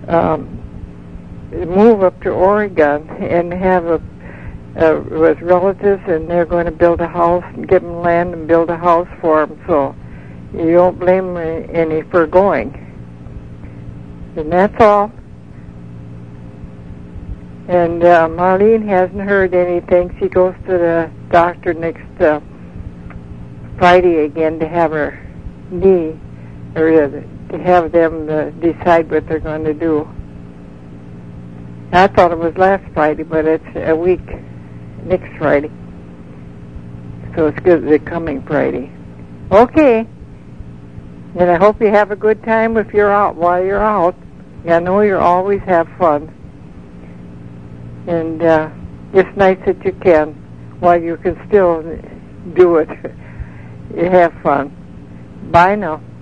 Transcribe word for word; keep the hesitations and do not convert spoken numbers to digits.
um, move up to Oregon and have a uh, with relatives, and they're going to build a house and give them land and build a house for them. So you don't blame me any for going. And that's all. And uh, Marlene hasn't heard anything. She goes to the doctor next uh, Friday again to have her knee, or uh, to have them uh, decide what they're going to do. I thought it was last Friday, but it's a week, next Friday. So it's good, the coming Friday. Okay. And I hope you have a good time if you're out, while you're out. I know you always have fun. And uh, it's nice that you can, while you can still do it. You have fun. Bye now.